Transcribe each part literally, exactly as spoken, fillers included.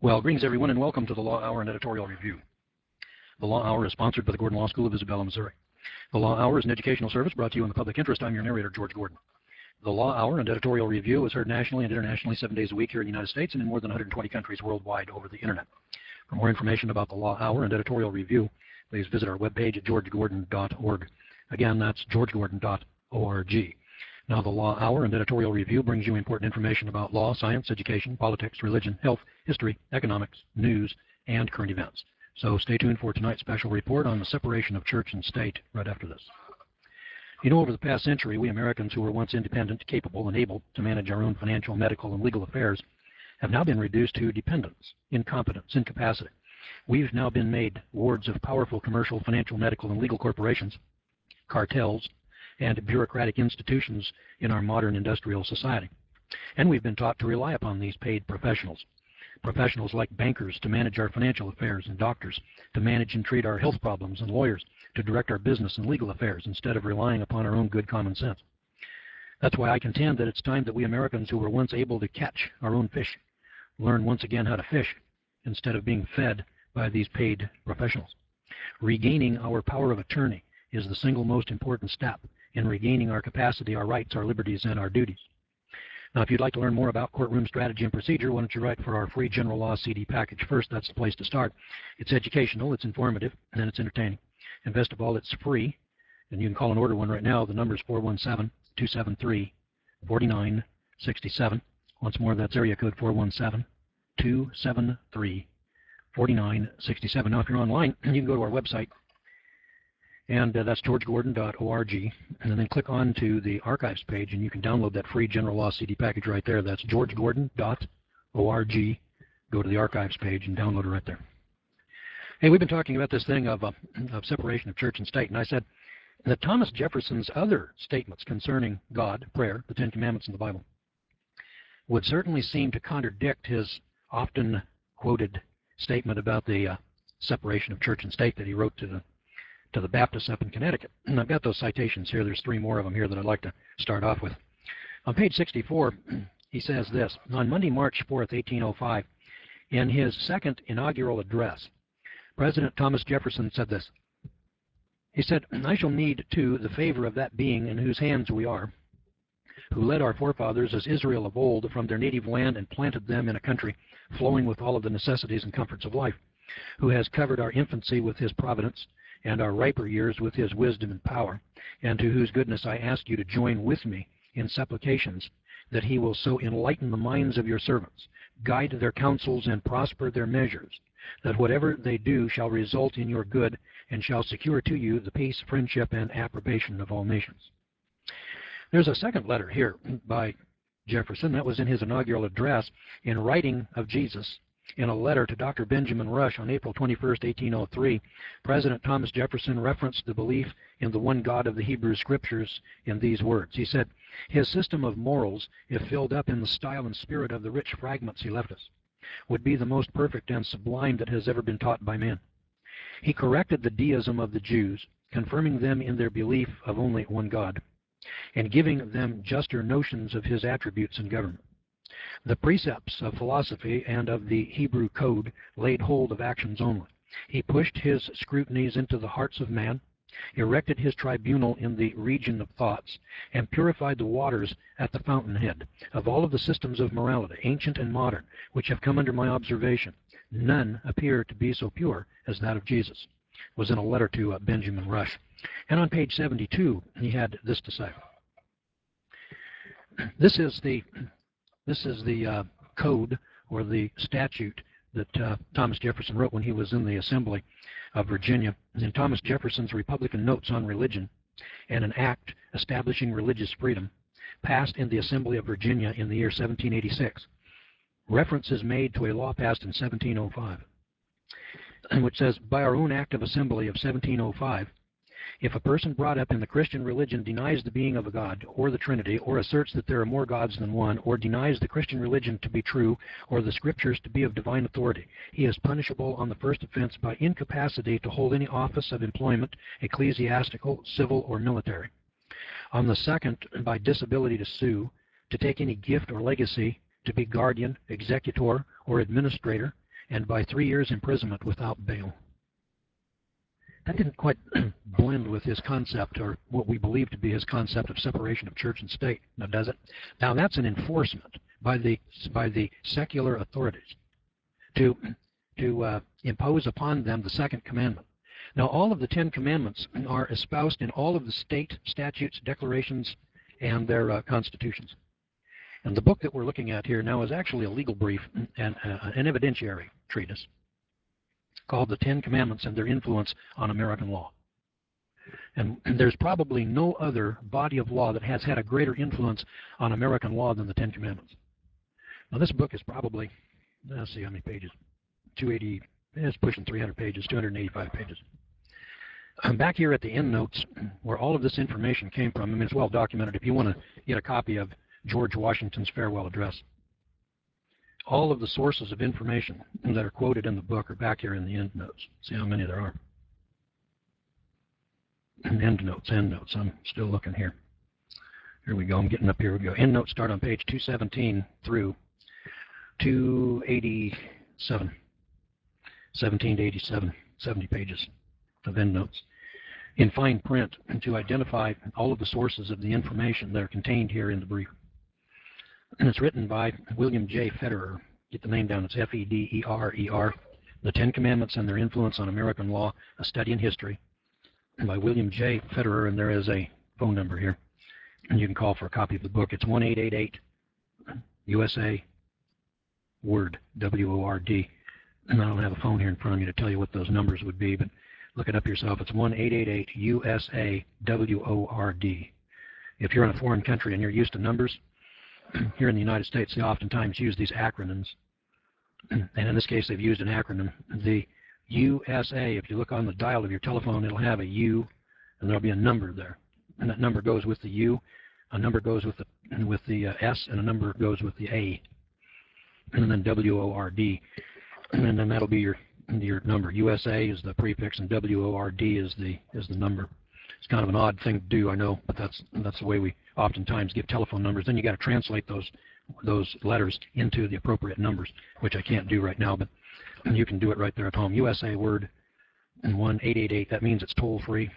Well, greetings everyone, and welcome to the Law Hour and Editorial Review. The Law Hour is sponsored by the Gordon Law School of Isabella, Missouri. The Law Hour is an educational service brought to you in the public interest. I'm your narrator, George Gordon. The Law Hour and Editorial Review is heard nationally and internationally seven days a week here in the United States and in more than one hundred twenty countries worldwide over the internet. For more information about the Law Hour and Editorial Review, please visit our webpage at george gordon dot org. Again, that's george gordon dot org. Now, the Law Hour and Editorial Review brings you important information about law, science, education, politics, religion, health, history, economics, news, and current events. So stay tuned for tonight's special report on the separation of church and state right after this. You know, over the past century, we Americans who were once independent, capable, and able to manage our own financial, medical, and legal affairs have now been reduced to dependence, incompetence, incapacity. We've now been made wards of powerful commercial, financial, medical, and legal corporations, cartels, and bureaucratic institutions in our modern industrial society. And we've been taught to rely upon these paid professionals. Professionals like bankers to manage our financial affairs, and doctors to manage and treat our health problems, and lawyers to direct our business and legal affairs instead of relying upon our own good common sense. That's why I contend that it's time that we Americans who were once able to catch our own fish learn once again how to fish instead of being fed by these paid professionals. Regaining our power of attorney is the single most important step in regaining our capacity, our rights, our liberties, and our duties. Now, if you'd like to learn more about courtroom strategy and procedure, why don't you write for our free general law C D package first? That's the place to start. It's educational, it's informative, and then it's entertaining. And best of all, it's free, and you can call and order one right now. The number is four one seven, two seven three, four nine six seven. Once more, that's area code four one seven, two seven three, four nine six seven. Now, if you're online, you can go to our website, and uh, that's george gordon dot org, and then click on to the archives page, and you can download that free general law C D package right there. That's george gordon dot org. Go to the archives page and download it right there. Hey, we've been talking about this thing of, uh, of separation of church and state, and I said that Thomas Jefferson's other statements concerning God, prayer, the Ten Commandments, and the Bible would certainly seem to contradict his often quoted statement about the uh, separation of church and state that he wrote to the to the Baptists up in Connecticut. And I've got those citations here. There's three more of them here that I'd like to start off with. On page sixty-four, he says this: on Monday, March fourth, eighteen oh five, in his second inaugural address, President Thomas Jefferson said this. He said, "I shall need, too, the favor of that being in whose hands we are, who led our forefathers as Israel of old from their native land and planted them in a country flowing with all of the necessities and comforts of life, who has covered our infancy with his providence, and our riper years with his wisdom and power, and to whose goodness I ask you to join with me in supplications that he will so enlighten the minds of your servants, guide their counsels, and prosper their measures, that whatever they do shall result in your good, and shall secure to you the peace, friendship, and approbation of all nations." There's a second letter here by Jefferson. That was in his inaugural address in writing of Jesus. In a letter to Doctor Benjamin Rush on April twenty-first, eighteen oh three, President Thomas Jefferson referenced the belief in the one God of the Hebrew Scriptures in these words. He said, "His system of morals, if filled up in the style and spirit of the rich fragments he left us, would be the most perfect and sublime that has ever been taught by men. He corrected the deism of the Jews, confirming them in their belief of only one God, and giving them juster notions of his attributes and government. The precepts of philosophy and of the Hebrew code laid hold of actions only. He pushed his scrutinies into the hearts of man, erected his tribunal in the region of thoughts, and purified the waters at the fountainhead. Of all of the systems of morality, ancient and modern, which have come under my observation, none appear to be so pure as that of Jesus." It was in a letter to uh, Benjamin Rush. And on page seventy-two, he had this to say. This is the This is the uh, code or the statute that uh, Thomas Jefferson wrote when he was in the Assembly of Virginia. In Thomas Jefferson's Republican Notes on Religion, and an act establishing religious freedom, passed in the Assembly of Virginia in the year seventeen eighty-six. Reference is made to a law passed in seventeen oh five, which says, "By our own Act of Assembly of seventeen oh five, if a person brought up in the Christian religion denies the being of a God or the Trinity, or asserts that there are more gods than one, or denies the Christian religion to be true or the Scriptures to be of divine authority, he is punishable on the first offense by incapacity to hold any office of employment, ecclesiastical, civil, or military. On the second, by disability to sue, to take any gift or legacy, to be guardian, executor, or administrator, and by three years imprisonment without bail. That didn't quite blend with his concept, or what we believe to be his concept of separation of church and state. Now, does it? Now, that's an enforcement by the by the secular authorities to to uh, impose upon them the second commandment. Now, all of the Ten Commandments are espoused in all of the state statutes, declarations, and their uh, constitutions. And the book that we're looking at here now is actually a legal brief and uh, an evidentiary treatise called The Ten Commandments and Their Influence on American Law. And, and there's probably no other body of law that has had a greater influence on American law than the Ten Commandments. Now, this book is probably, let's see how many pages, two eighty, it's pushing three hundred pages, two hundred eighty-five pages. I'm back here at the endnotes where all of this information came from. I mean, it's well documented. If you want to get a copy of George Washington's farewell address, all of the sources of information that are quoted in the book are back here in the endnotes. See how many there are. Endnotes, endnotes. I'm still looking here. Here we go. I'm getting up here. We go. Endnotes start on page two seventeen through two eighty-seven. seventeen to eighty-seven, seventy pages of endnotes in fine print to identify all of the sources of the information that are contained here in the brief. And it's written by William J. Federer. Get the name down. It's F E D E R E R. The Ten Commandments and Their Influence on American Law, A Study in History, by William J. Federer, and there is a phone number here. And you can call for a copy of the book. It's one eight eight eight U S A Word, W O R D. And I don't have a phone here in front of me to tell you what those numbers would be, but look it up yourself. It's one eight eight eight U S A W O R D. If you're in a foreign country and you're used to numbers, here in the United States, they oftentimes use these acronyms. And in this case, they've used an acronym. The U S A, if you look on the dial of your telephone, it'll have a U, and there'll be a number there. And that number goes with the U, a number goes with the, with the uh, S, and a number goes with the A. And then W O R D. And then that'll be your your number. U S A is the prefix, and W O R D is the is the number. It's kind of an odd thing to do, I know, but that's that's the way we oftentimes give telephone numbers. Then you got to translate those those letters into the appropriate numbers, which I can't do right now, but you can do it right there at home. U S A Word and one eight eight eight. That means it's toll free.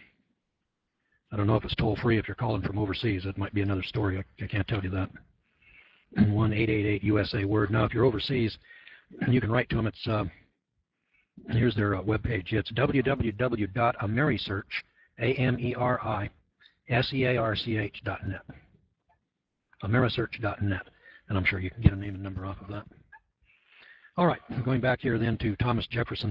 I don't know if it's toll free if you're calling from overseas. That might be another story. I, I can't tell you that. And one eight eight eight U S A Word. Now, if you're overseas, you can write to them. It's uh, here's their uh, webpage. It's w w w dot amerisearch, A M E R I S E A R C H dot net. Amerisearch dot net. And I'm sure you can get a name and number off of that. All right, going back here then to Thomas Jefferson.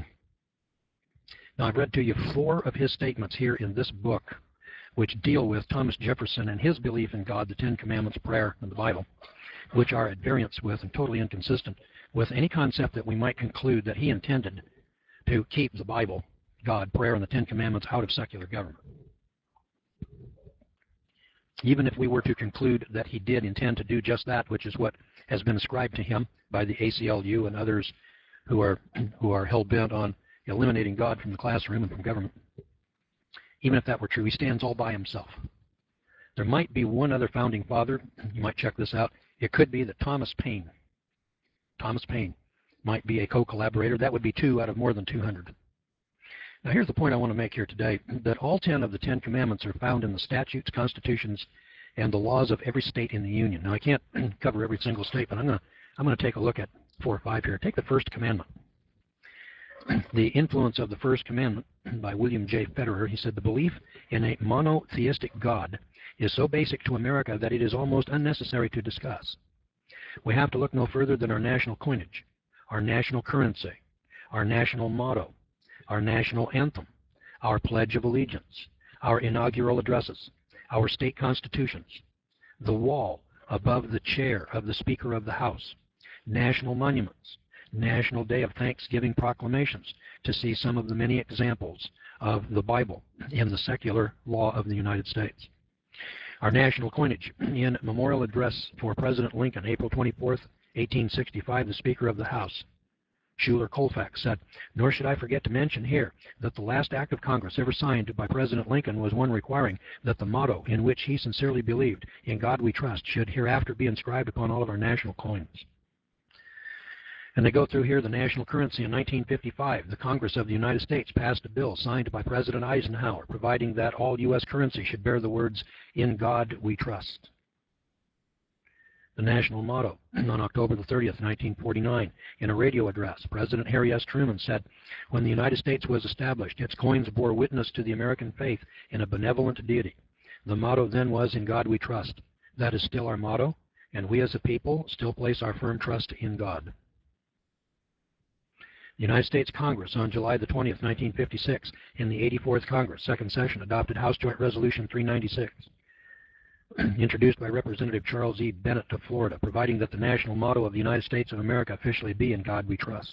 Now, I've read to you four of his statements here in this book, which deal with Thomas Jefferson and his belief in God, the Ten Commandments, prayer, and the Bible, which are at variance with and totally inconsistent with any concept that we might conclude that he intended to keep the Bible, God, prayer, and the Ten Commandments out of secular government. Even if we were to conclude that he did intend to do just that, which is what has been ascribed to him by the A C L U and others who are who are hell-bent on eliminating God from the classroom and from government, even if that were true, he stands all by himself. There might be one other founding father. You might check this out. It could be that Thomas Paine, Thomas Paine might be a co-collaborator. That would be two out of more than two hundred. Now, here's the point I want to make here today, that all ten of the Ten Commandments are found in the statutes, constitutions, and the laws of every state in the Union. Now, I can't cover every single state, but I'm going to I'm going to take a look at four or five here. Take the first commandment. The influence of the first commandment by William J. Federer. He said, the belief in a monotheistic God is so basic to America that it is almost unnecessary to discuss. We have to look no further than our national coinage, our national currency, our national motto, our national anthem, our Pledge of Allegiance, our inaugural addresses, our state constitutions, the wall above the chair of the Speaker of the House, national monuments, National Day of Thanksgiving proclamations, to see some of the many examples of the Bible in the secular law of the United States. Our national coinage. In Memorial Address for President Lincoln, April twenty-fourth, eighteen sixty-five, the Speaker of the House, Schuler Colfax, said, nor should I forget to mention here that the last act of Congress ever signed by President Lincoln was one requiring that the motto in which he sincerely believed, in God we trust, should hereafter be inscribed upon all of our national coins. And they go through here the national currency in nineteen fifty-five. The Congress of the United States passed a bill signed by President Eisenhower providing that all U S currency should bear the words, "In God We Trust." The national motto on October the thirtieth, nineteen forty-nine, in a radio address, President Harry S. Truman said, "When the United States was established, its coins bore witness to the American faith in a benevolent deity. The motto then was, 'In God We Trust.' That is still our motto, and we as a people still place our firm trust in God." The United States Congress on July the twentieth, nineteen fifty-six, in the eighty-fourth Congress, second session, adopted House Joint Resolution three ninety-six. Introduced by Representative Charles E. Bennett of Florida, providing that the national motto of the United States of America officially be, "In God We Trust."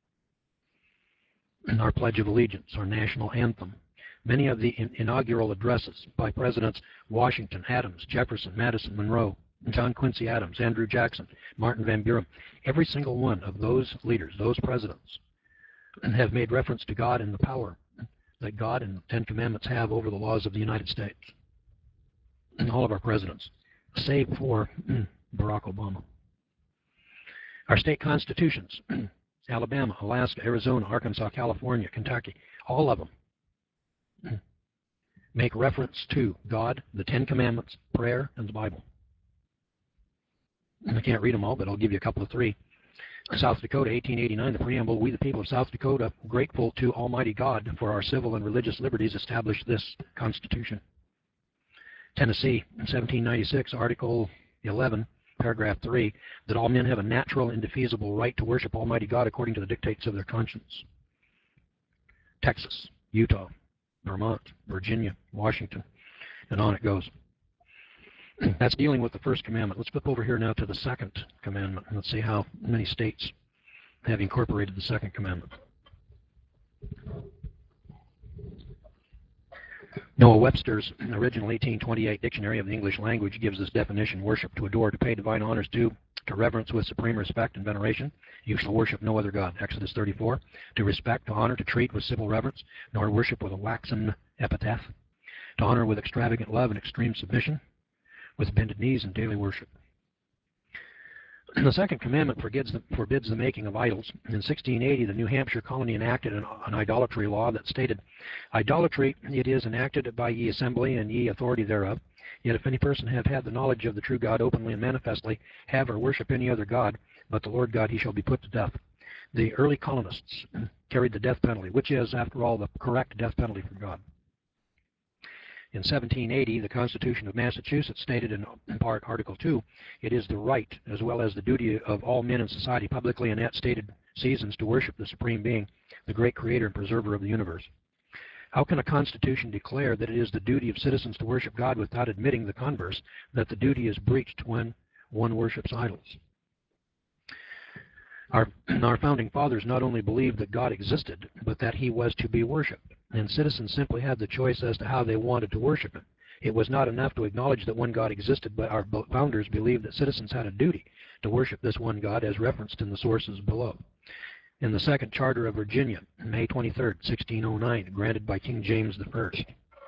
And our Pledge of Allegiance, our national anthem. Many of the in inaugural addresses by Presidents Washington, Adams, Jefferson, Madison, Monroe, John Quincy Adams, Andrew Jackson, Martin Van Buren, every single one of those leaders, those presidents, have made reference to God and the power that God and the Ten Commandments have over the laws of the United States. And all of our presidents, save for Barack Obama. Our state constitutions, Alabama, Alaska, Arizona, Arkansas, California, Kentucky, all of them make reference to God, the Ten Commandments, prayer, and the Bible. And I can't read them all, but I'll give you a couple of three. South Dakota, eighteen eighty-nine, the preamble, "We the people of South Dakota, grateful to Almighty God for our civil and religious liberties, established this Constitution." Tennessee, in seventeen ninety-six, Article eleven, Paragraph three, that all men have a natural, indefeasible right to worship Almighty God according to the dictates of their conscience. Texas, Utah, Vermont, Virginia, Washington, and on it goes. That's dealing with the first commandment. Let's flip over here now to the second commandment. Let's see how many states have incorporated the second commandment. Noah Webster's original eighteen twenty-eight Dictionary of the English Language gives this definition: worship, to adore, to pay divine honors to, to reverence with supreme respect and veneration. You shall worship no other God. Exodus thirty-four. To respect, to honor, to treat with civil reverence, nor worship with a waxen epitaph. To honor with extravagant love and extreme submission, with bended knees and daily worship. The second commandment forbids the, forbids the making of idols. In sixteen eighty, the New Hampshire colony enacted an, an idolatry law that stated, "Idolatry it is enacted by ye assembly and ye authority thereof. Yet if any person have had the knowledge of the true God openly and manifestly, have or worship any other God, but the Lord God, he shall be put to death." The early colonists carried the death penalty, which is, after all, the correct death penalty for God. In seventeen eighty, the Constitution of Massachusetts stated in, in part Article two, "It is the right as well as the duty of all men in society publicly and at stated seasons to worship the Supreme Being, the great creator and preserver of the universe." How can a Constitution declare that it is the duty of citizens to worship God without admitting the converse, that the duty is breached when one worships idols? Our, our founding fathers not only believed that God existed, but that he was to be worshipped, and citizens simply had the choice as to how they wanted to worship him. It was not enough to acknowledge that one God existed, but our founders believed that citizens had a duty to worship this one God as referenced in the sources below. In the Second Charter of Virginia, May twenty-third, sixteen oh nine, granted by King James the First.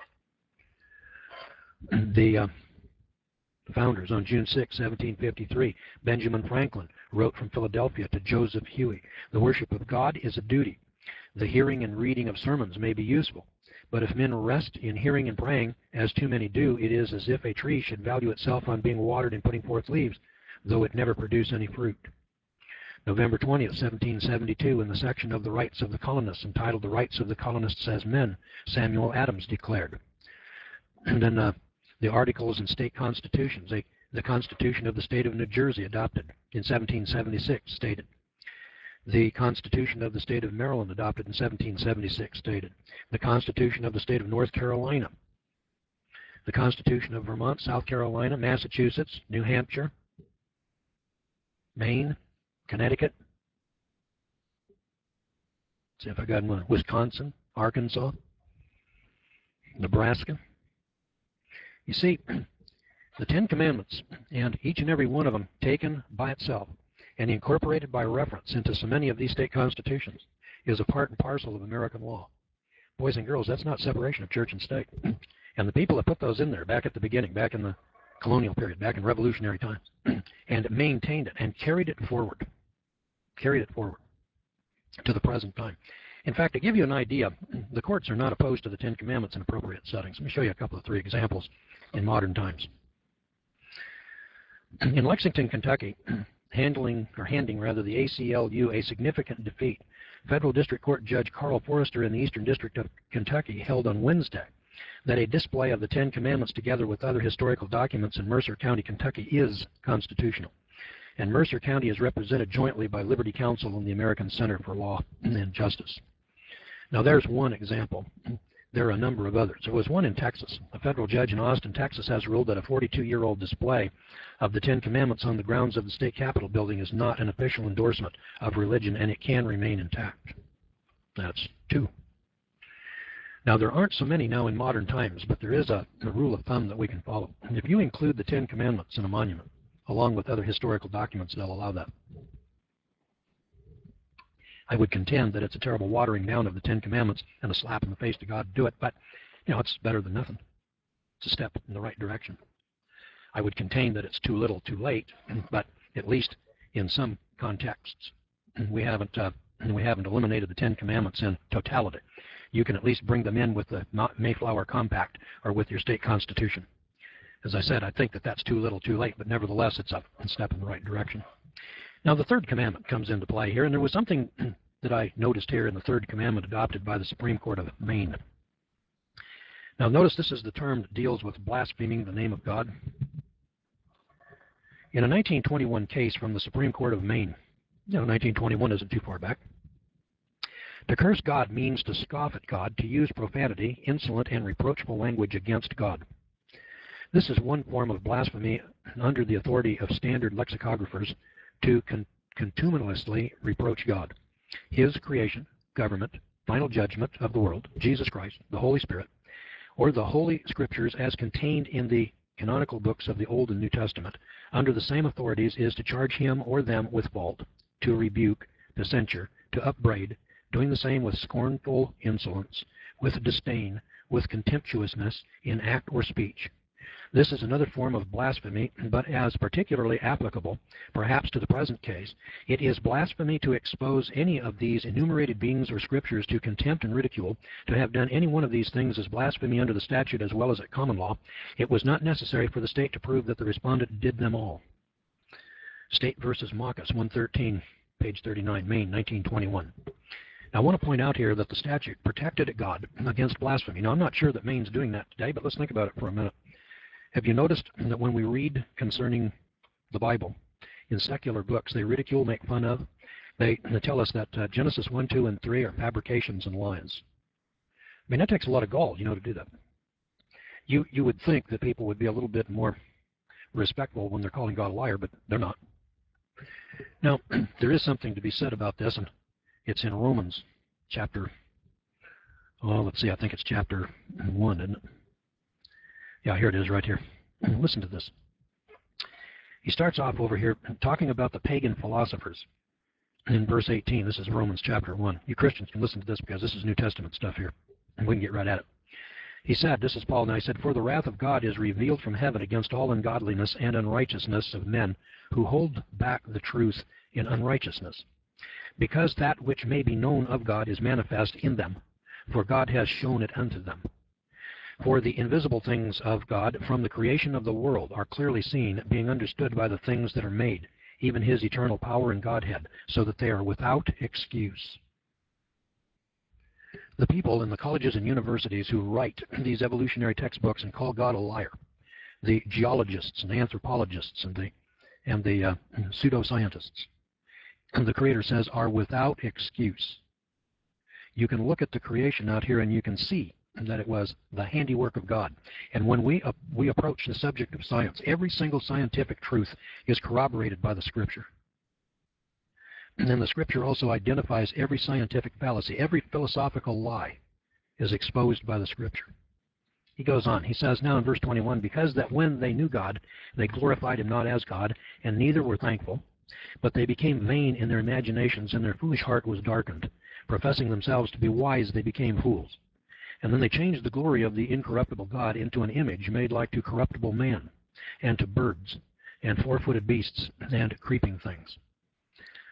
The uh, founders, on June sixth, seventeen fifty-three, Benjamin Franklin wrote from Philadelphia to Joseph Huey, "The worship of God is a duty. The hearing and reading of sermons may be useful, but if men rest in hearing and praying, as too many do, it is as if a tree should value itself on being watered and putting forth leaves, though it never produce any fruit." November twentieth, seventeen seventy-two, in the section of the Rights of the Colonists entitled "The Rights of the Colonists as Men," Samuel Adams declared. And then uh, the Articles and State Constitutions, a, the Constitution of the State of New Jersey, adopted in seventeen seventy-six, stated. The Constitution of the State of Maryland, adopted in seventeen seventy-six, stated. The Constitution of the State of North Carolina. The Constitution of Vermont, South Carolina, Massachusetts, New Hampshire, Maine, Connecticut. Let's see if I got one. Wisconsin, Arkansas, Nebraska. You see, the Ten Commandments, and each and every one of them taken by itself and incorporated by reference into so many of these state constitutions, is a part and parcel of American law. Boys and girls, that's not separation of church and state. And the people that put those in there back at the beginning, back in the colonial period, back in revolutionary times, and maintained it and carried it forward, carried it forward to the present time. In fact, to give you an idea, the courts are not opposed to the Ten Commandments in appropriate settings. Let me show you a couple of three examples in modern times. In Lexington, Kentucky, handling or handing rather the A C L U a significant defeat, Federal District Court Judge Carl Forrester in the Eastern District of Kentucky held on Wednesday that a display of the Ten Commandments together with other historical documents in Mercer County, Kentucky is constitutional. And Mercer County is represented jointly by Liberty Counsel and the American Center for Law and Justice. Now there's one example. There are a number of others. There was one in Texas. A federal judge in Austin, Texas has ruled that a forty-two-year-old display of the Ten Commandments on the grounds of the state capitol building is not an official endorsement of religion and it can remain intact. That's two. Now there aren't so many now in modern times, but there is a, a rule of thumb that we can follow. If you include the Ten Commandments in a monument, along with other historical documents, they'll allow that. I would contend that it's a terrible watering down of the Ten Commandments and a slap in the face to God to do it, but you know, it's better than nothing. It's a step in the right direction. I would contend that it's too little, too late, but at least in some contexts, we haven't uh, we haven't eliminated the Ten Commandments in totality. You can at least bring them in with the Mayflower Compact or with your state constitution. As I said, I think that that's too little, too late, but nevertheless, it's a step in the right direction. Now, the third commandment comes into play here, and there was something that I noticed here in the third commandment adopted by the Supreme Court of Maine. Now, notice this is the term that deals with blaspheming the name of God. In a nineteen twenty-one case from the Supreme Court of Maine, you know, nineteen twenty-one isn't too far back, to curse God means to scoff at God, to use profanity, insolent, and reproachful language against God. This is one form of blasphemy under the authority of standard lexicographers to con contumely reproach God, His creation, government, final judgment of the world, Jesus Christ, the Holy Spirit, or the Holy Scriptures as contained in the canonical books of the Old and New Testament, under the same authorities is to charge him or them with fault, to rebuke, to censure, to upbraid, doing the same with scornful insolence, with disdain, with contemptuousness in act or speech. This is another form of blasphemy, but as particularly applicable, perhaps to the present case, it is blasphemy to expose any of these enumerated beings or scriptures to contempt and ridicule. To have done any one of these things is blasphemy under the statute as well as at common law. It was not necessary for the state to prove that the respondent did them all. State versus Marcus, one thirteen, page thirty-nine, Maine, nineteen twenty-one. Now, I want to point out here that the statute protected God against blasphemy. Now, I'm not sure that Maine's doing that today, but let's think about it for a minute. Have you noticed that when we read concerning the Bible in secular books, they ridicule, make fun of, they, they tell us that uh, Genesis one, two, and three are fabrications and lies. I mean, that takes a lot of gall, you know, to do that. You, you would think that people would be a little bit more respectful when they're calling God a liar, but they're not. Now, there is something to be said about this, and it's in Romans chapter, oh, let's see, I think it's chapter one, isn't it? Yeah, here it is right here. Listen to this. He starts off over here talking about the pagan philosophers in verse eighteen. This is Romans chapter one. You Christians can listen to this because this is New Testament stuff here, and we can get right at it. He said, this is Paul, now he said, for the wrath of God is revealed from heaven against all ungodliness and unrighteousness of men who hold back the truth in unrighteousness, because that which may be known of God is manifest in them, for God has shown it unto them. For the invisible things of God from the creation of the world are clearly seen, being understood by the things that are made, even his eternal power and Godhead, so that they are without excuse. The people in the colleges and universities who write these evolutionary textbooks and call God a liar, the geologists and the anthropologists and the, and the uh, pseudoscientists, the Creator says, are without excuse. You can look at the creation out here and you can see that it was the handiwork of God. And when we, uh, we approach the subject of science, every single scientific truth is corroborated by the Scripture. And then the Scripture also identifies every scientific fallacy. Every philosophical lie is exposed by the Scripture. He goes on. He says now in verse twenty-one, because that when they knew God, they glorified him not as God, and neither were thankful, but they became vain in their imaginations, and their foolish heart was darkened. Professing themselves to be wise, they became fools. And then they changed the glory of the incorruptible God into an image made like to corruptible man, and to birds, and four-footed beasts, and creeping things.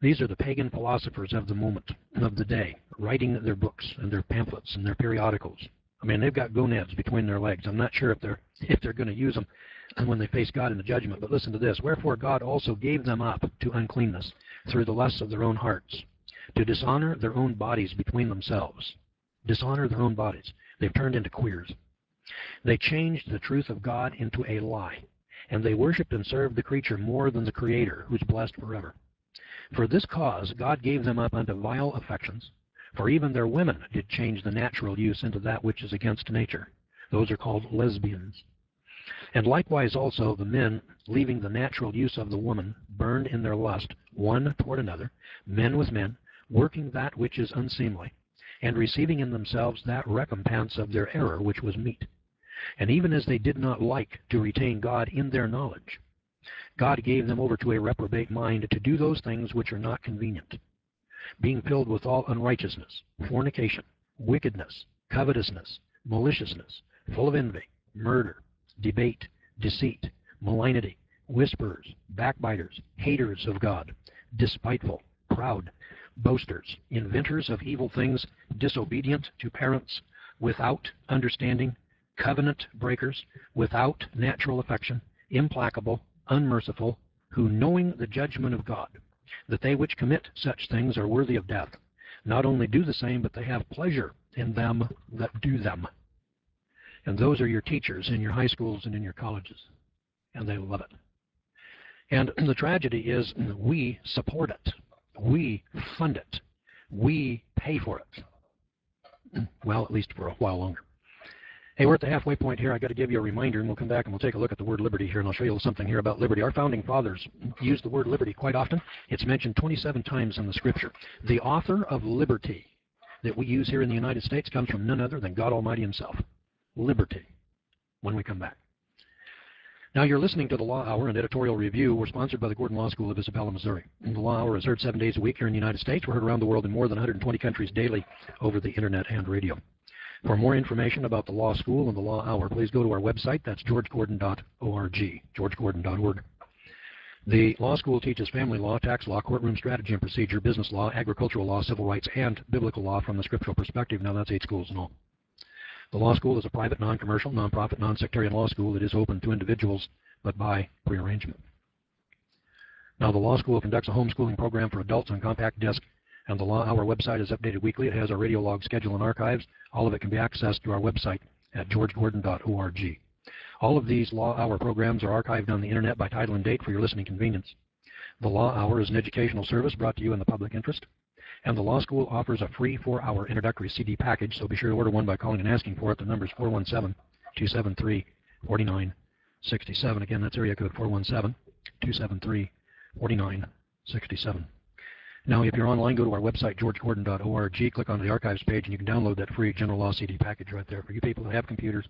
These are the pagan philosophers of the moment, of the day, writing their books and their pamphlets and their periodicals. I mean, they've got gonads between their legs. I'm not sure if they're if they're going to use them when they face God in the judgment. But listen to this. Wherefore God also gave them up to uncleanness through the lusts of their own hearts, to dishonor their own bodies between themselves. Dishonor their own bodies. They've turned into queers. They changed the truth of God into a lie, and they worshipped and served the creature more than the Creator, who's blessed forever. For this cause God gave them up unto vile affections, for even their women did change the natural use into that which is against nature. Those are called lesbians. And likewise also the men, leaving the natural use of the woman, burned in their lust one toward another, men with men, working that which is unseemly, and receiving in themselves that recompense of their error which was meet. And even as they did not like to retain God in their knowledge, God gave them over to a reprobate mind to do those things which are not convenient, being filled with all unrighteousness, fornication, wickedness, covetousness, maliciousness, full of envy, murder, debate, deceit, malignity, whisperers, backbiters, haters of God, despiteful, proud, boasters, inventors of evil things, disobedient to parents, without understanding, covenant breakers, without natural affection, implacable, unmerciful, who knowing the judgment of God, that they which commit such things are worthy of death, not only do the same, but they have pleasure in them that do them. And those are your teachers in your high schools and in your colleges, and they love it. And the tragedy is we support it. We fund it. We pay for it. Well, at least for a while longer. Hey, we're at the halfway point here. I've got to give you a reminder, and we'll come back and we'll take a look at the word liberty here, and I'll show you something here about liberty. Our founding fathers used the word liberty quite often. It's mentioned twenty-seven times in the Scripture. The author of liberty that we use here in the United States comes from none other than God Almighty himself. Liberty, when we come back. Now, you're listening to the Law Hour and Editorial Review. We're sponsored by the Gordon Law School of Isabella, Missouri. And the Law Hour is heard seven days a week here in the United States. We're heard around the world in more than one hundred twenty countries daily over the Internet and radio. For more information about the Law School and the Law Hour, please go to our website. That's george gordon dot org, george gordon dot org. The Law School teaches family law, tax law, courtroom strategy and procedure, business law, agricultural law, civil rights, and biblical law from the scriptural perspective. Now, that's eight schools in all. The Law School is a private, non-commercial, non-profit, non-sectarian law school that is open to individuals, but by prearrangement. Now, the Law School conducts a homeschooling program for adults on compact disc, and the Law Hour website is updated weekly. It has our radio log schedule and archives. All of it can be accessed through our website at george gordon dot org. All of these Law Hour programs are archived on the Internet by title and date for your listening convenience. The Law Hour is an educational service brought to you in the public interest. And the Law School offers a free four-hour introductory C D package, so be sure to order one by calling and asking for it. The number is four one seven, two seven three, four nine six seven. Again, that's area code four one seven, two seven three, four nine six seven. Now, if you're online, go to our website, george gordon dot org, click on the archives page, and you can download that free General Law C D package right there. For you people that have computers,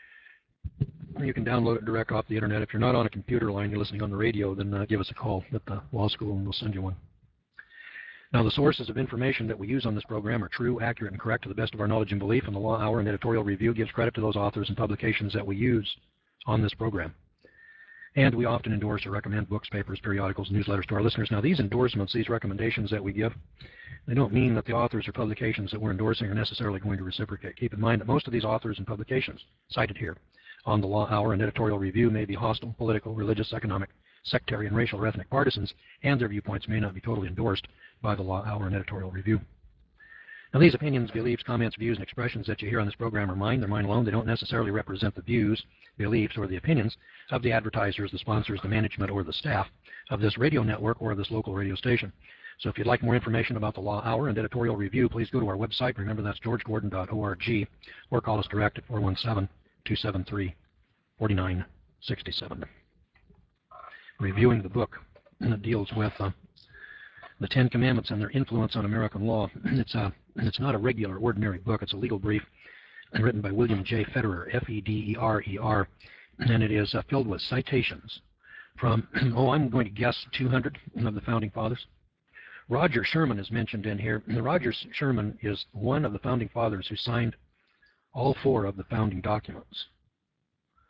you can download it direct off the Internet. If you're not on a computer line, you're listening on the radio, then uh, give us a call at the Law School, and we'll send you one. Now, the sources of information that we use on this program are true, accurate, and correct to the best of our knowledge and belief, and the Law Hour and Editorial Review gives credit to those authors and publications that we use on this program. And we often endorse or recommend books, papers, periodicals, newsletters to our listeners. Now, these endorsements, these recommendations that we give, they don't mean that the authors or publications that we're endorsing are necessarily going to reciprocate. Keep in mind that most of these authors and publications cited here on the Law Hour and Editorial Review may be hostile, political, religious, economic, sectarian, racial, or ethnic partisans, and their viewpoints may not be totally endorsed by the Law Hour and Editorial Review. Now, these opinions, beliefs, comments, views, and expressions that you hear on this program are mine. They're mine alone. They don't necessarily represent the views, beliefs, or the opinions of the advertisers, the sponsors, the management, or the staff of this radio network or this local radio station. So if you'd like more information about the Law Hour and Editorial Review, please go to our website. Remember, that's george gordon dot org, or call us direct at four one seven, two seven three, four nine six seven. Reviewing the book that deals with uh, the Ten Commandments and their influence on American law. It's, a, it's not a regular, ordinary book. It's a legal brief written by William J. Federer, F E D E R E R, and it is uh, filled with citations from, oh, I'm going to guess two hundred of the Founding Fathers. Roger Sherman is mentioned in here. Roger Sherman is one of the Founding Fathers who signed all four of the founding documents.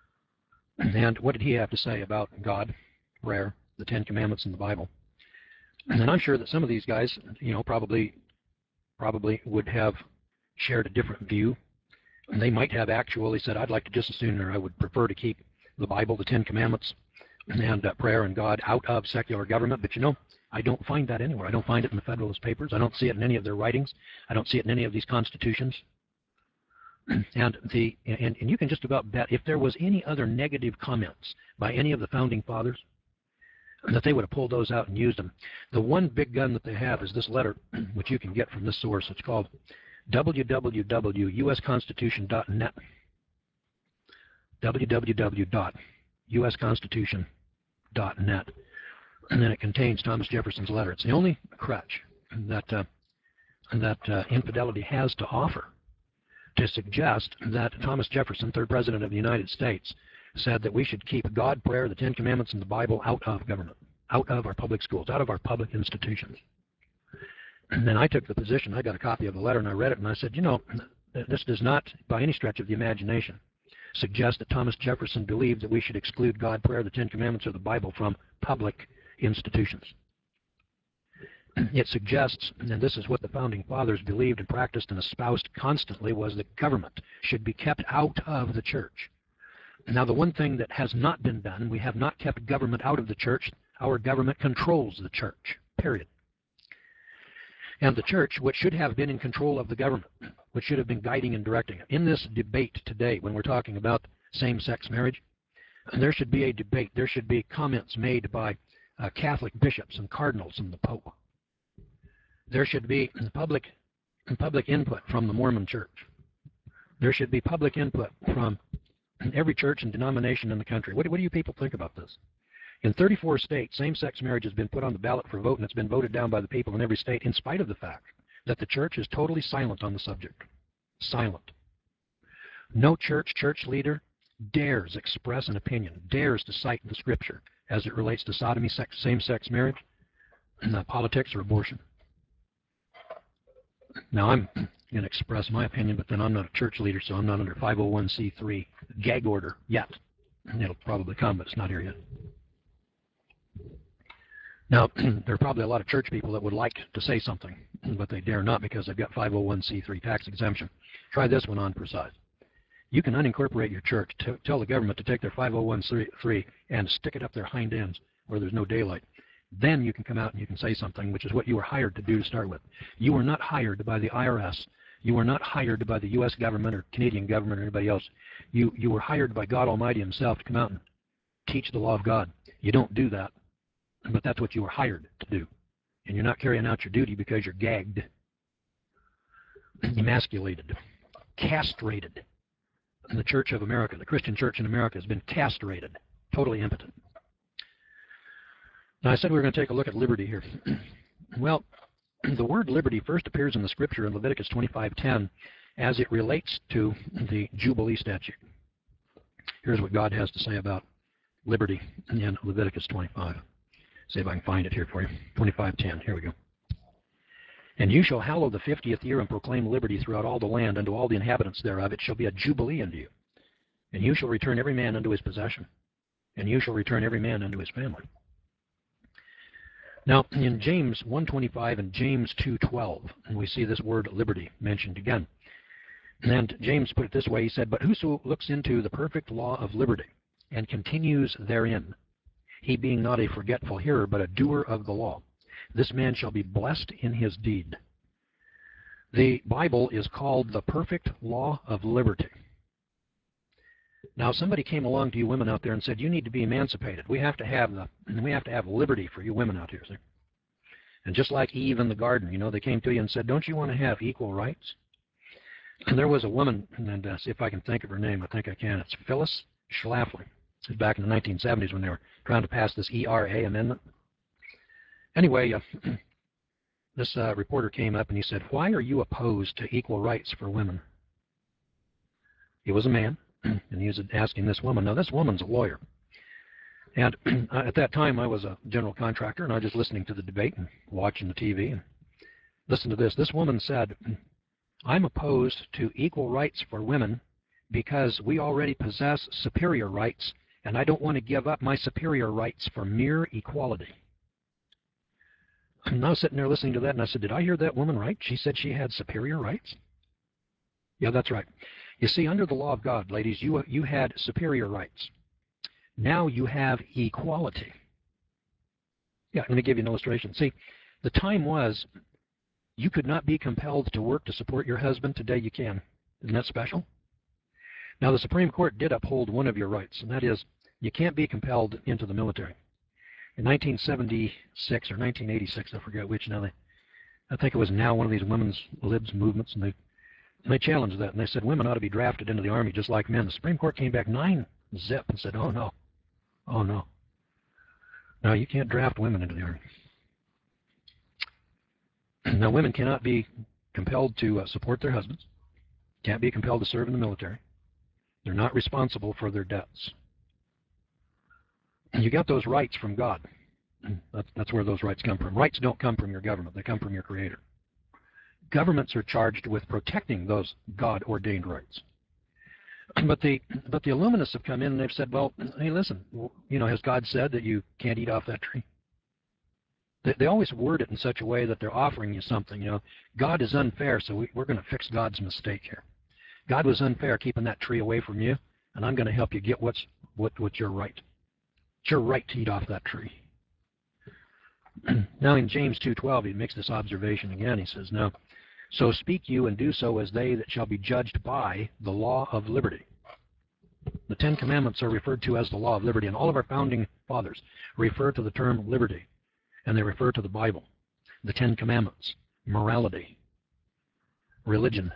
And what did he have to say about God, prayer, the Ten Commandments, and the Bible? And I'm sure that some of these guys, you know, probably probably would have shared a different view. And they might have actually said, I'd like to just as soon, or I would prefer to keep the Bible, the Ten Commandments, and uh, prayer and God out of secular government. But you know, I don't find that anywhere. I don't find it in the Federalist Papers. I don't see it in any of their writings. I don't see it in any of these constitutions. And the and, and you can just about bet if there was any other negative comments by any of the founding fathers, that they would have pulled those out and used them. The one big gun that they have is this letter, which you can get from this source. It's called w w w dot u s constitution dot net. w w w dot u s constitution dot net. And then it contains Thomas Jefferson's letter. It's the only crutch that uh, that uh, infidelity has to offer to suggest that Thomas Jefferson, third president of the United States, said that we should keep God, prayer, the Ten Commandments, and the Bible out of government, out of our public schools, out of our public institutions. And then I took the position, I got a copy of the letter and I read it and I said, you know, this does not, by any stretch of the imagination, suggest that Thomas Jefferson believed that we should exclude God, prayer, the Ten Commandments, or the Bible from public institutions. It suggests, and this is what the founding fathers believed and practiced and espoused constantly, was that government should be kept out of the church. Now, the one thing that has not been done, we have not kept government out of the church. Our government controls the church, period. And the church, which should have been in control of the government, which should have been guiding and directing it. In this debate today, when we're talking about same-sex marriage, there should be a debate. There should be comments made by uh, Catholic bishops and cardinals and the Pope. There should be public, public input from the Mormon Church. There should be public input from every church and denomination in the country. What, what do you people think about this? In thirty-four states, same-sex marriage has been put on the ballot for vote, and it's been voted down by the people in every state, in spite of the fact that the church is totally silent on the subject. Silent. No church, church leader dares express an opinion, dares to cite the scripture as it relates to sodomy, sex, same-sex marriage, and uh, politics, or abortion. Now, I'm going to express my opinion, but then I'm not a church leader, so I'm not under five oh one c three gag order yet. It'll probably come, but it's not here yet. Now, there are probably a lot of church people that would like to say something, but they dare not because they've got five oh one c three tax exemption. Try this one on for size. You can unincorporate your church, to tell the government to take their five oh one c three and stick it up their hind ends where there's no daylight. Then you can come out and you can say something, which is what you were hired to do to start with. You were not hired by the I R S. You were not hired by the U S government or Canadian government or anybody else. You, you were hired by God Almighty himself to come out and teach the law of God. You don't do that, but that's what you were hired to do. And you're not carrying out your duty because you're gagged, emasculated, castrated. And the Church of America, the Christian church in America, has been castrated, totally impotent. Now, I said we were going to take a look at liberty here. Well, the word liberty first appears in the scripture in Leviticus twenty-five ten as it relates to the Jubilee statute. Here's what God has to say about liberty in Leviticus twenty-five. See if I can find it here for you. twenty-five ten, here we go. And you shall hallow the fiftieth year and proclaim liberty throughout all the land unto all the inhabitants thereof. It shall be a jubilee unto you. And you shall return every man unto his possession. And you shall return every man unto his family. Now, in James one twenty-five and James two twelve, we see this word liberty mentioned again. And James put it this way, he said, but whoso looks into the perfect law of liberty and continues therein, he being not a forgetful hearer, but a doer of the law, this man shall be blessed in his deed. The Bible is called the perfect law of liberty. Now, somebody came along to you women out there and said, you need to be emancipated. We have to have the, we have to have liberty for you women out here. See? And just like Eve in the garden, you know, they came to you and said, don't you want to have equal rights? And there was a woman, and uh, see if I can think of her name. I think I can. It's Phyllis Schlafly. This is back in the nineteen seventies when they were trying to pass this E R A amendment. Anyway, uh, this uh, reporter came up and he said, why are you opposed to equal rights for women? He was a man. And he was asking this woman. Now, this woman's a lawyer. And at that time, I was a general contractor, and I was just listening to the debate and watching the T V. And listen to this. This woman said, I'm opposed to equal rights for women because we already possess superior rights, and I don't want to give up my superior rights for mere equality. And I was sitting there listening to that, and I said, did I hear that woman right? She said she had superior rights? Yeah, that's right. You see, under the law of God, ladies, you, you had superior rights. Now you have equality. Yeah, let me give you an illustration. See, the time was you could not be compelled to work to support your husband. Today you can. Isn't that special? Now, the Supreme Court did uphold one of your rights, and that is you can't be compelled into the military. In nineteen seventy-six or nineteen eighty-six, I forget which now, they, I think it was now one of these women's libs movements, and they, and they challenged that, and they said women ought to be drafted into the Army just like men. The Supreme Court came back nine zip and said, oh, no, oh, no. No, you can't draft women into the Army. Now, women cannot be compelled to uh, support their husbands, can't be compelled to serve in the military. They're not responsible for their debts. You got those rights from God. That's, that's where those rights come from. Rights don't come from your government. They come from your Creator. Governments are charged with protecting those God-ordained rights. But the, but the Illuminists have come in and they've said, well, hey, listen, you know, has God said that you can't eat off that tree? They, they always word it in such a way that they're offering you something. You know, God is unfair, so we, we're going to fix God's mistake here. God was unfair keeping that tree away from you, and I'm going to help you get what's, what, what's your right. It's your right to eat off that tree. Now in James two twelve, he makes this observation again. He says, now, so speak you and do so as they that shall be judged by the law of liberty. The Ten Commandments are referred to as the law of liberty, and all of our founding fathers refer to the term liberty, and they refer to the Bible, the Ten Commandments, morality, religion.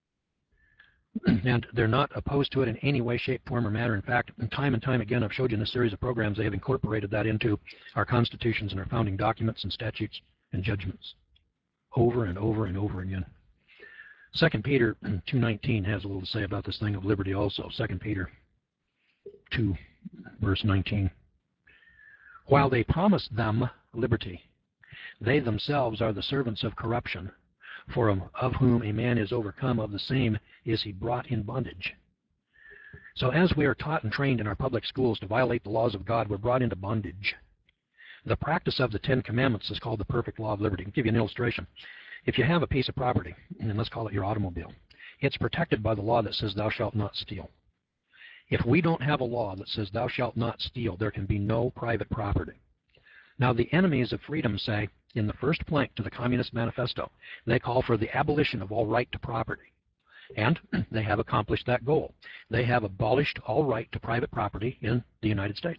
And they're not opposed to it in any way, shape, form, or matter. In fact, time and time again, I've showed you in this series of programs, they have incorporated that into our constitutions and our founding documents and statutes and judgments over and over and over again. Second Peter two nineteen has a little to say about this thing of liberty also. Second Peter two, verse nineteen. While they promise them liberty, they themselves are the servants of corruption. For of whom a man is overcome, of the same is he brought in bondage. So as we are taught and trained in our public schools to violate the laws of God, we're brought into bondage. The practice of the Ten Commandments is called the perfect law of liberty. I'll give you an illustration. If you have a piece of property, and let's call it your automobile, it's protected by the law that says thou shalt not steal. If we don't have a law that says thou shalt not steal, there can be no private property. Now the enemies of freedom say, in the first plank to the Communist Manifesto, they call for the abolition of all right to property. And they have accomplished that goal. They have abolished all right to private property in the United States.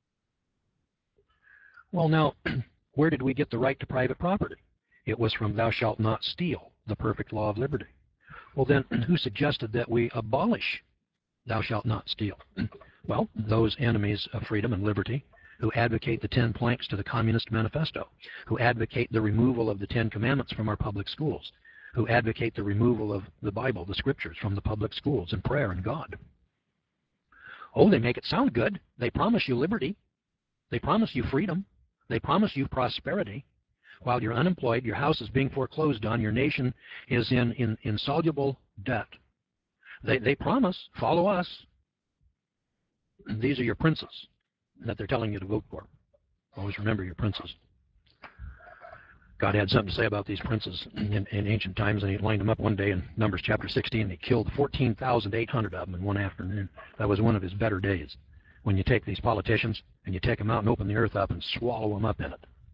Well, now, where did we get the right to private property? It was from thou shalt not steal, the perfect law of liberty. Well, then, who suggested that we abolish thou shalt not steal? Well, those enemies of freedom and liberty who advocate the ten planks to the Communist Manifesto, who advocate the removal of the Ten Commandments from our public schools, who advocate the removal of the Bible, the Scriptures, from the public schools and prayer and God. Oh, they make it sound good. They promise you liberty. They promise you freedom. They promise you prosperity. While you're unemployed, your house is being foreclosed on, your nation is in, in insoluble debt. They, they promise, follow us. These are your princes that they're telling you to vote for. Always remember your princes. God had something to say about these princes in, in ancient times, and he lined them up one day in Numbers chapter sixteen, and he killed fourteen thousand eight hundred of them in one afternoon. That was one of his better days, when you take these politicians and you take them out and open the earth up and swallow them up in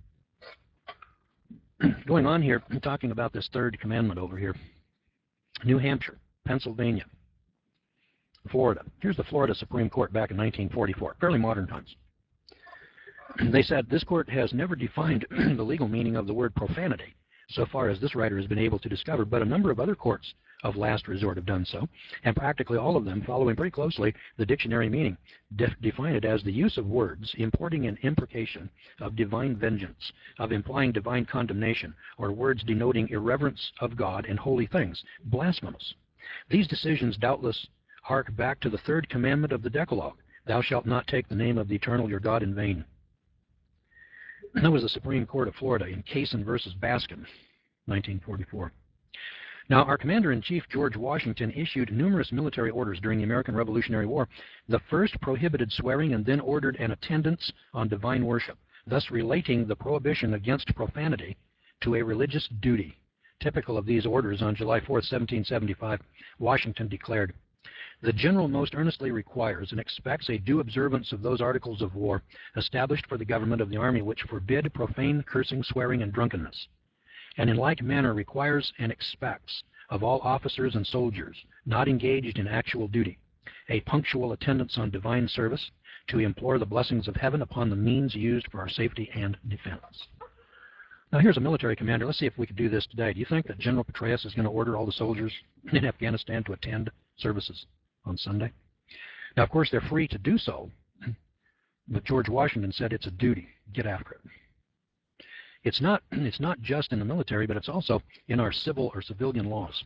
it. Going on here, I'm talking about this third commandment over here. New Hampshire, Pennsylvania, Florida. Here's the Florida Supreme Court back in nineteen forty-four, fairly modern times. They said this court has never defined the legal meaning of the word profanity, so far as this writer has been able to discover, but a number of other courts of last resort have done so, and practically all of them, following pretty closely the dictionary meaning, def define it as the use of words importing an imprecation of divine vengeance, of implying divine condemnation, or words denoting irreverence of God and holy things, blasphemous. These decisions doubtless hark back to the third commandment of the Decalogue, thou shalt not take the name of the eternal your God in vain. That was the Supreme Court of Florida in Cason versus Baskin, nineteen forty-four. Now, our Commander-in-Chief, George Washington, issued numerous military orders during the American Revolutionary War. The first prohibited swearing and then ordered an attendance on divine worship. thus relating the prohibition against profanity to a religious duty. Typical of these orders, on July fourth, seventeen seventy-five, Washington declared, "The General most earnestly requires and expects a due observance of those articles of war established for the government of the army which forbid profane cursing, swearing, and drunkenness, and in like manner requires and expects of all officers and soldiers not engaged in actual duty a punctual attendance on divine service to implore the blessings of heaven upon the means used for our safety and defense." Now here's a military commander. Let's see if we could do this today. Do you think that General Petraeus is going to order all the soldiers in Afghanistan to attend services on Sunday? Now, of course, they're free to do so, but George Washington said it's a duty. Get after it. It's not, it's not just in the military, but it's also in our civil or civilian laws.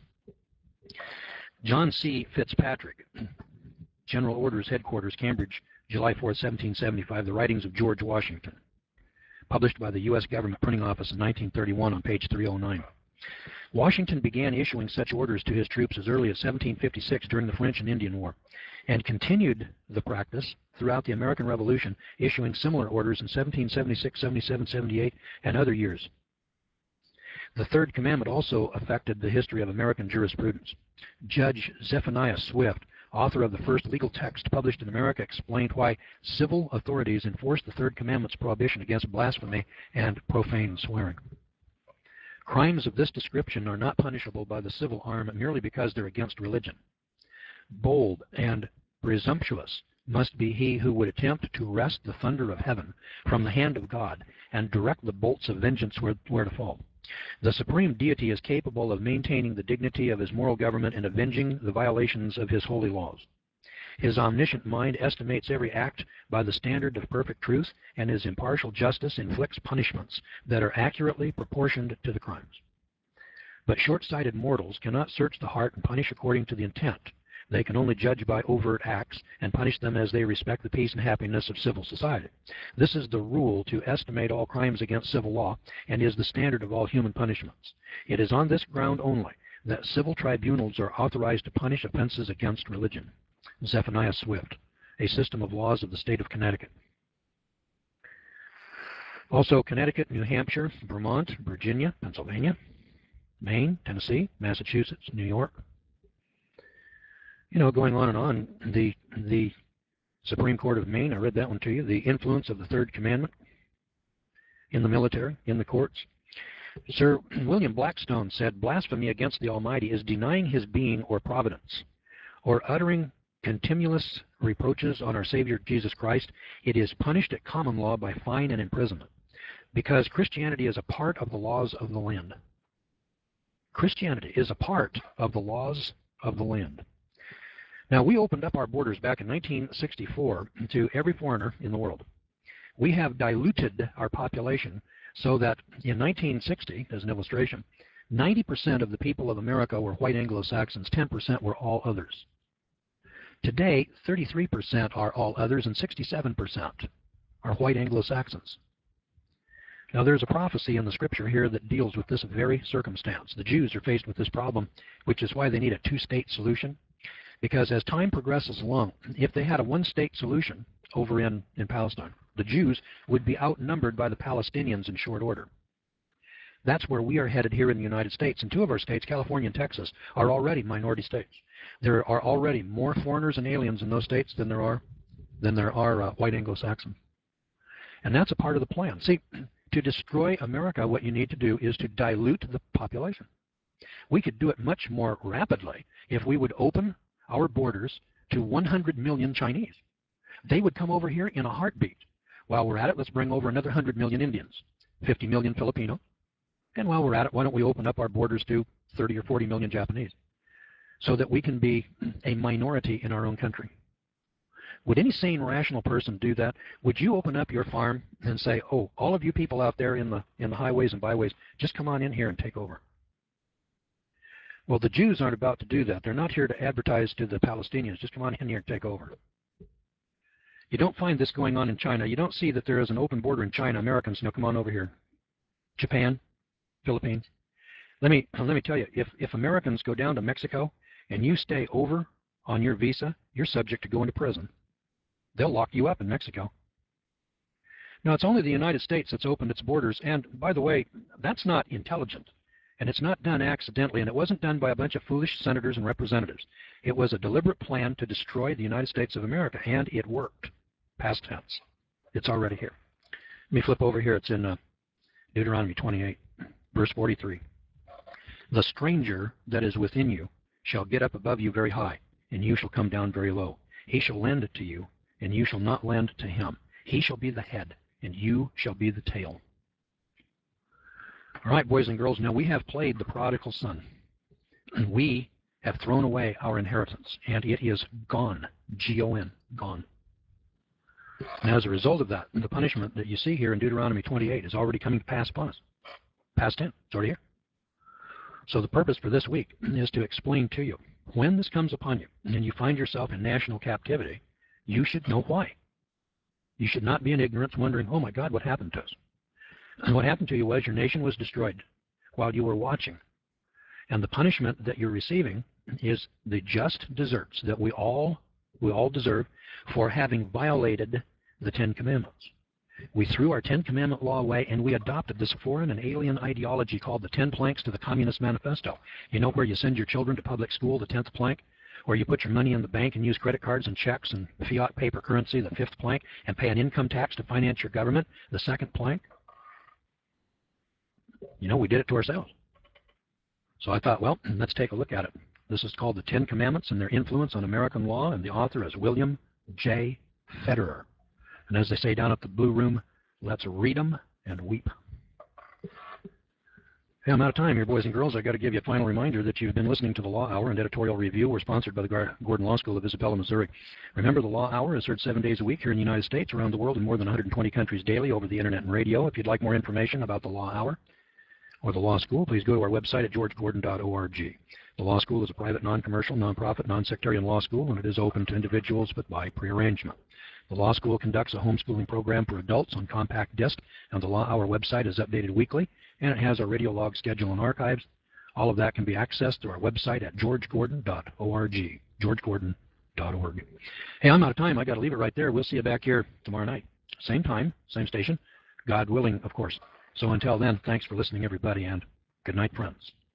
John C. Fitzpatrick, General Orders Headquarters, Cambridge, July fourth, seventeen seventy-five, The Writings of George Washington, published by the U S Government Printing Office in nineteen thirty-one on page three oh nine. Washington began issuing such orders to his troops as early as seventeen fifty-six during the French and Indian War, and continued the practice throughout the American Revolution, issuing similar orders in seventeen seventy-six, seventy-seven, seventy-eight, and other years. The Third Commandment also affected the history of American jurisprudence. Judge Zephaniah Swift, author of the first legal text published in America, explained why civil authorities enforced the Third Commandment's prohibition against blasphemy and profane swearing. Crimes of this description are not punishable by the civil arm merely because they're against religion. Bold and presumptuous must be he who would attempt to wrest the thunder of heaven from the hand of God and direct the bolts of vengeance where, where to fall. The supreme deity is capable of maintaining the dignity of his moral government and avenging the violations of his holy laws. His omniscient mind estimates every act by the standard of perfect truth, and his impartial justice inflicts punishments that are accurately proportioned to the crimes. But short-sighted mortals cannot search the heart and punish according to the intent. They can only judge by overt acts and punish them as they respect the peace and happiness of civil society. This is the rule to estimate all crimes against civil law and is the standard of all human punishments. It is on this ground only that civil tribunals are authorized to punish offenses against religion. Zephaniah Swift, A System of Laws of the State of Connecticut. Also, Connecticut, New Hampshire, Vermont, Virginia, Pennsylvania, Maine, Tennessee, Massachusetts, New York. You know, going on and on, the, the Supreme Court of Maine, I read that one to you, the influence of the Third Commandment in the military, in the courts. Sir William Blackstone said, "Blasphemy against the Almighty is denying his being or providence, or uttering continuous reproaches on our Savior Jesus Christ. It is punished at common law by fine and imprisonment, because Christianity is a part of the laws of the land." Christianity is a part of the laws of the land. Now, we opened up our borders back in nineteen sixty-four to every foreigner in the world. We have diluted our population so that in nineteen sixty, as an illustration, ninety percent of the people of America were white Anglo-Saxons, ten percent were all others. Today, thirty-three percent are all others and sixty-seven percent are white Anglo-Saxons. Now, there's a prophecy in the scripture here that deals with this very circumstance. The Jews are faced with this problem, which is why they need a two-state solution. Because as time progresses along, if they had a one-state solution over in, in Palestine, the Jews would be outnumbered by the Palestinians in short order. That's where we are headed here in the United States. And two of our states, California and Texas, are already minority states. There are already more foreigners and aliens in those states than there are, than there are uh, white Anglo-Saxon. And that's a part of the plan. See, to destroy America, what you need to do is to dilute the population. We could do it much more rapidly if we would open our borders to one hundred million Chinese. They would come over here in a heartbeat. While we're at it, let's bring over another one hundred million Indians, fifty million Filipino, and while we're at it, why don't we open up our borders to thirty or forty million Japanese, so that we can be a minority in our own country. Would any sane, rational person do that? Would you open up your farm and say, oh, all of you people out there in the, in the highways and byways, just come on in here and take over? Well, the Jews aren't about to do that. They're not here to advertise to the Palestinians, just come on in here and take over. You don't find this going on in China. You don't see that there is an open border in China. Americans, no, come on over here. Japan, Philippines. Let me, let me tell you, if, if Americans go down to Mexico and you stay over on your visa, you're subject to going to prison. They'll lock you up in Mexico. Now, it's only the United States that's opened its borders, and by the way, that's not intelligent. And it's not done accidentally, and it wasn't done by a bunch of foolish senators and representatives. It was a deliberate plan to destroy the United States of America, and it worked. Past tense. It's already here. Let me flip over here. It's in uh, Deuteronomy twenty-eight, verse forty-three. The stranger that is within you shall get up above you very high, and you shall come down very low. He shall lend to you, and you shall not lend to him. He shall be the head, and you shall be the tail. All right, boys and girls, now we have played the prodigal son. We have thrown away our inheritance, and it is gone, G O N, gone. And as a result of that, the punishment that you see here in Deuteronomy twenty-eight is already coming to pass upon us. Past tense, it's already here. So the purpose for this week is to explain to you, when this comes upon you and you find yourself in national captivity, you should know why. You should not be in ignorance wondering, oh my God, what happened to us? And what happened to you was your nation was destroyed while you were watching. And the punishment that you're receiving is the just deserts that we all, we all deserve for having violated the Ten Commandments. We threw our Ten Commandment law away, and we adopted this foreign and alien ideology called the Ten Planks to the Communist Manifesto. You know, where you send your children to public school, the tenth plank, or you put your money in the bank and use credit cards and checks and fiat paper currency, the fifth plank, and pay an income tax to finance your government, the second plank. You know, we did it to ourselves. So I thought, well, let's take a look at it. This is called the Ten Commandments and their influence on American law, and the author is William J. Federer. And as they say down at the Blue Room, let's read them and weep. Hey, I'm out of time here, boys and girls. I've got to give you a final reminder that you've been listening to the Law Hour and Editorial Review. We're sponsored by the Gordon Law School of Isabella, Missouri. Remember, the Law Hour is heard seven days a week here in the United States, around the world, in more than one hundred twenty countries daily over the Internet and radio. If you'd like more information about the Law Hour or the Law School, please go to our website at george gordon dot org. The Law School is a private, non-commercial, non-profit, non-sectarian law school, and it is open to individuals, but by prearrangement. The Law School conducts a homeschooling program for adults on compact disc, and the Law Hour website is updated weekly, and it has a radio log schedule and archives. All of that can be accessed through our website at george gordon dot org, george gordon dot org. Hey, I'm out of time. I got to leave it right there. We'll see you back here tomorrow night. Same time, same station, God willing, of course. So until then, thanks for listening, everybody, and good night, friends.